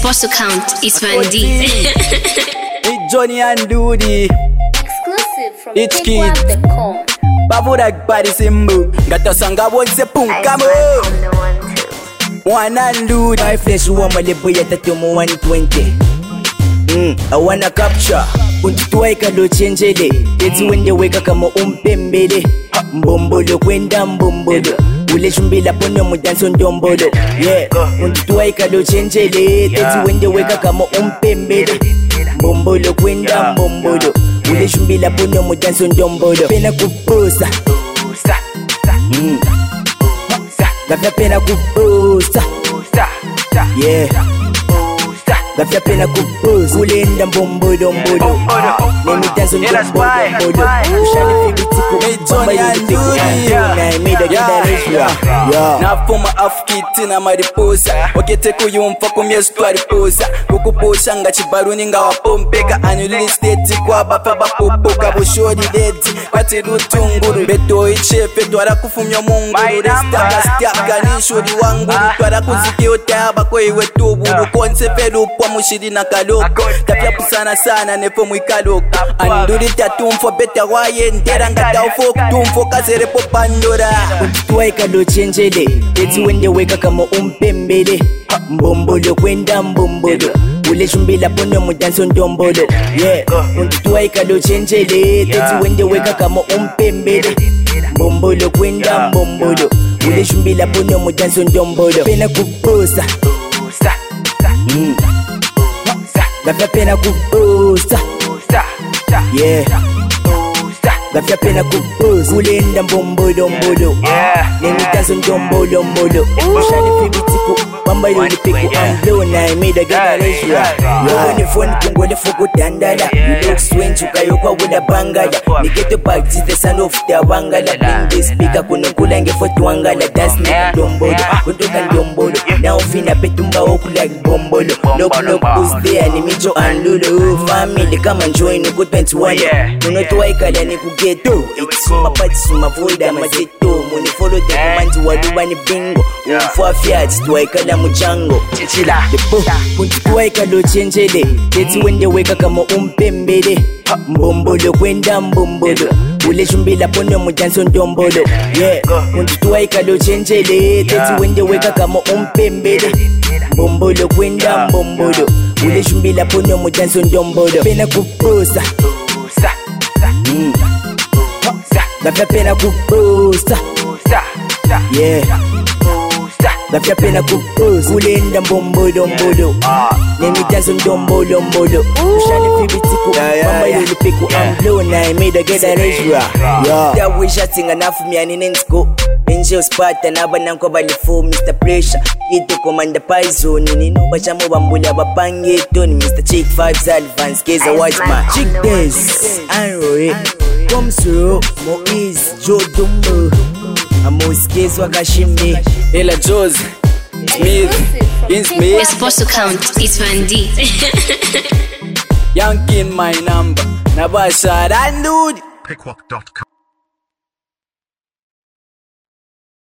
supposed to count is Van D. It's Johnny and Doody. Exclusive from It's kids. TakeOut.com. Babu that body simbu. Gata sanga wonse punkamo. One and Doody. My flesh warm a lipo yata tumo 120. I wanna capture. Untutuwaika do chenjele. Eti wende weka kama umpembele. Mbombolo kwenda mbombolo. Ule shumbila pono mudanso ndombolo. Yeah. Untutuwaika do chenjele. Eti wende weka kama umpembele. Mbombolo kwenda mbombolo. Ule shumbila pono mudanso ndombolo. Pena kuposa. Gafya pena kuposa. Yeah. Gafya pena kuposa. Kulenda mbombolo mbolo. Nemi danso ndombolo mbolo. Ushani fibitiko. Johnny and Doody. Na imida gida leshwa. Nafuma afukiti na mariposa. Wakete kuyumfa kumyesu twariposa. Kukuposha nga chibaruni nga wapompeka. Annually state kwa bafa bapopoka. Bushori leti kwati rutunguru. Beto ichefe twara kufumyo munguru. Restaka nishori wanguru. Twara kuziki otaba kwa iwe tuburu. Konsefe lupwa mushiri na kaloko. Tapia pusana sana nefo mwikaloko. Anduri tatumfo beta waye ndera ngata ufo kutumfo kazere po pandora. Untutuwaika do chenjele. Eti wende weka kama umpembele. Mbombolo kwenda mbombolo. Ule shumbila pono mudanso ndombolo. Yeah. Untutuwaika do chenjele. Eti wende weka kama umpembele. Mbombolo kwenda mbombolo. Ule shumbila pono mudanso ndombolo. Pena kuposa. Gafya pena kuposa. Yeah. Gafya pena kuposa. Kulenda mbombolo mbolo. Nemi danso ndombolo mbolo. Ushani fibitiko. Bamba yoni piku amlo na imida gada leshwa. Yoni phone kungole fuku dandala. You look strange ukayo kwa wula bangala. Nigeto back is the son of the wangala. Bring this speaker kunukula nge fotu wangala. Dance nigga dombolo. Kuntoka ndombolo. Now fina petumba oku like bombolo. Look who's there ni micho and lulu. Family come and join uku 21. Unotuwaika ni kugeto. It's mapati sumavoida mazeto. Muni follow the kumanji waluwa ni bingo. Umfua fiat tuwaika la mujango. Chichila Untutuwaika do chenjele. Eti wende weka kama umpembele. Mbombolo kwenda mbombolo. Ule shumbila pono mudanso ndombolo. Yeah. Untutuwaika do chenjele. Eti wende weka kama umpembele. Mbombolo kwenda mbombolo. Ule shumbila pono mudanso ndombolo. Pena kuposa. Gafya pena kuposa. Yeah. Gafya pena kuposa. Kulenda mbombolo mbolo. Nemi danso ndombolo mbolo. Ushani fibitiko. Bamba yoni piku amlo na imida geda leshwa. Da wisha tinga nafu miani nensko. Benje uspata naba nanko balifu Mr. Pressure. Kito komanda Paizo. Nini nuba chamo bambula bapange toni Mr. Chick 5's advance keza white man. Chick Dance Anroe Komsuro Moise Jodomo Amoskez wakashimbe. Ela Joz. Smith. You're Smith. supposed to count is Van D. Yankee in my number. Nabasha and Doody. Pickwork.com